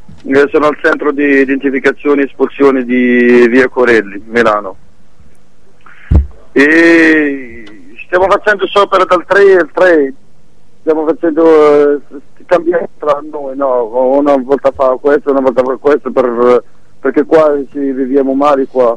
Sono al centro di identificazione e espulsione di via Corelli, Milano. E stiamo facendo sciopero dal 3 al 3, stiamo facendo cambiare tra noi, no? Una volta fa questo, una volta fa questo, perché qua ci viviamo male qua.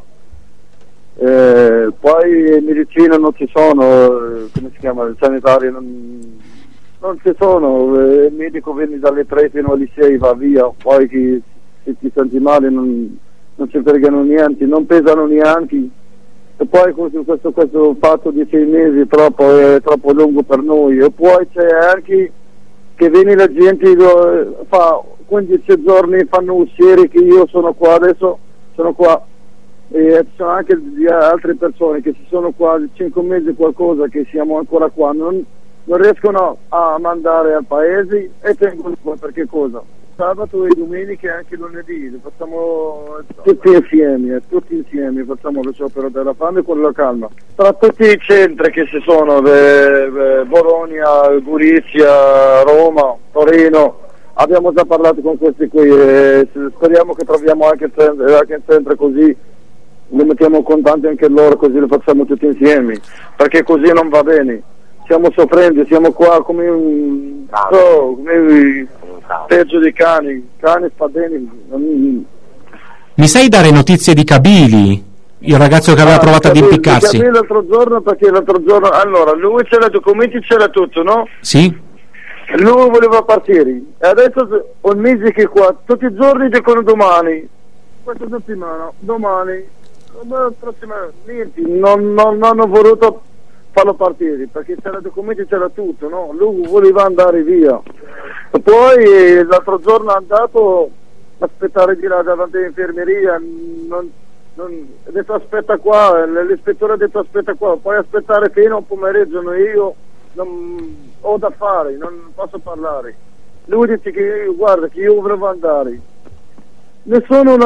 Poi medicina non ci sono, come si chiama, il sanitario non ci sono, il medico viene dalle 3 fino alle 6, va via, poi se ti senti male non ci fregano niente, non pesano neanche, e poi questo fatto di 6 mesi è troppo lungo per noi. E poi c'è anche che viene la gente, fa 15 giorni, fanno uscire che io sono qua, adesso sono qua, e ci sono anche altre persone che ci sono qua 5 mesi qualcosa, che siamo ancora qua, non riescono a mandare al paese e tengono qua. Perché cosa? Sabato e domenica e anche lunedì facciamo tutti insieme facciamo lo sciopero della fame con la calma, tra tutti i centri che ci sono, Bologna, Gorizia, Roma, Torino. Abbiamo già parlato con questi qui, speriamo che troviamo anche il centro, così li mettiamo contanti anche loro, così lo facciamo tutti insieme, perché così non va bene. Stiamo soffrendo, siamo qua come peggio di cani sta bene. Mi sai dare notizie di Kabili, il ragazzo che aveva provato ad impiccarsi? L'altro giorno, allora lui c'era i documenti, c'era tutto, no? Sì. Lui voleva partire, e adesso un mese che qua, tutti i giorni dicono domani, questa settimana, domani, la prossima, niente, non hanno voluto farlo partire, perché c'era documenti, c'era tutto, no? Lui voleva andare via. E poi l'altro giorno è andato a aspettare di là davanti all'infermeria, ha detto aspetta qua, l'ispettore ha detto aspetta qua, puoi aspettare fino a un pomeriggio, io non ho da fare, non posso parlare. Lui dice che guarda che io volevo andare. Nessuno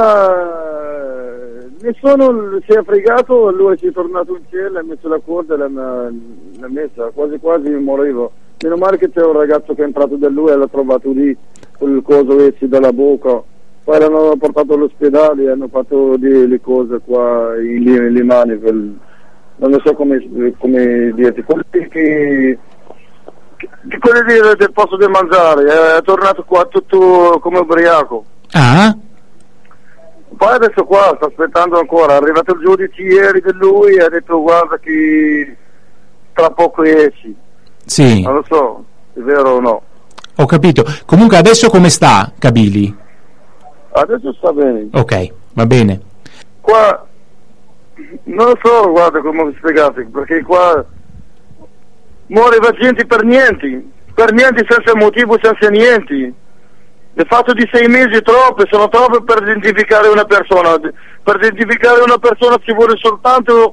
si è fregato, lui si è tornato in cielo, ha messo la corda e l'ha messa, quasi morivo. Meno male che c'è un ragazzo che è entrato da lui e l'ha trovato lì, quel coso essi dalla bocca. Poi l'hanno portato all'ospedale e hanno fatto le cose qua, le mani, non so come dirti, quelli del posto di mangiare, è tornato qua tutto come ubriaco. Ah? Poi adesso qua sta aspettando ancora, è arrivato il giudice ieri di lui e ha detto guarda che tra poco esci. Sì. Non lo so, è vero o no. Ho capito. Comunque adesso come sta Kabili? Adesso sta bene. Ok, va bene. Qua non lo so, guarda come vi spiegate, perché qua muore gente per niente, senza motivo, senza niente. Il fatto di 6 mesi sono troppo per identificare una persona. Per identificare una persona ci vuole soltanto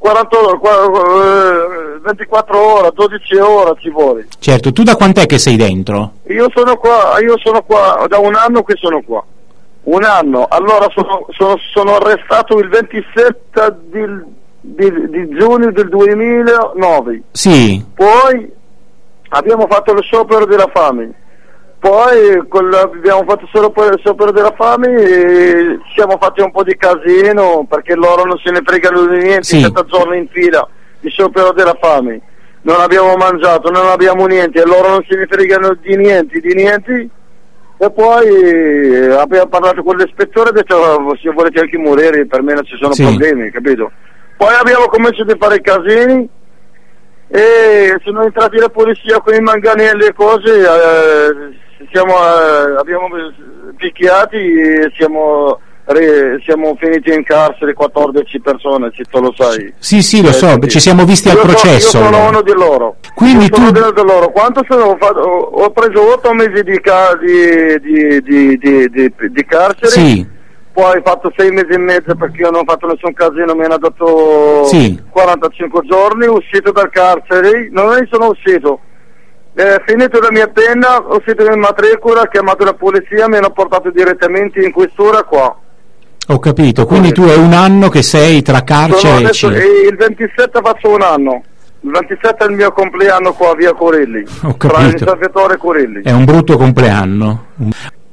24 ore, 12 ore ci vuole. Certo, tu da quant'è che sei dentro? Io sono qua, da un anno che sono qua. Un anno, allora sono arrestato il 27 di giugno del 2009. Sì. Poi abbiamo fatto lo sciopero della fame. Poi abbiamo fatto solo il sciopero della fame e siamo fatti un po' di casino, perché loro non se ne fregano di niente. Sì. 7 giorni in fila di sciopero della fame, non abbiamo mangiato, non abbiamo niente, e loro non se ne fregano di niente. E poi abbiamo parlato con l'ispettore e ha detto se volete anche morire per me non ci sono problemi, capito? Poi abbiamo cominciato a fare casini e sono entrati la polizia con i manganelli e cose, abbiamo picchiati e siamo finiti in carcere 14 persone, se tu lo sai. Sì, lo so, ci siamo visti al processo. Io sono uno di loro. Quindi uno di loro. Quanto ho preso 8 mesi di carcere. Sì. Poi ho fatto 6 mesi e mezzo perché io non ho fatto nessun casino, mi hanno dato 45 giorni, uscito dal carcere, non sono uscito. Finito la mia penna, ho uscito in matricola, ho chiamato la polizia, mi hanno portato direttamente in questura qua. Ho capito, quindi tu è un anno che sei tra carcere e il 27 faccio un anno. Il 27 è il mio compleanno qua a via Corelli. Ho capito. Tra il Salvatore e Corelli. È un brutto compleanno.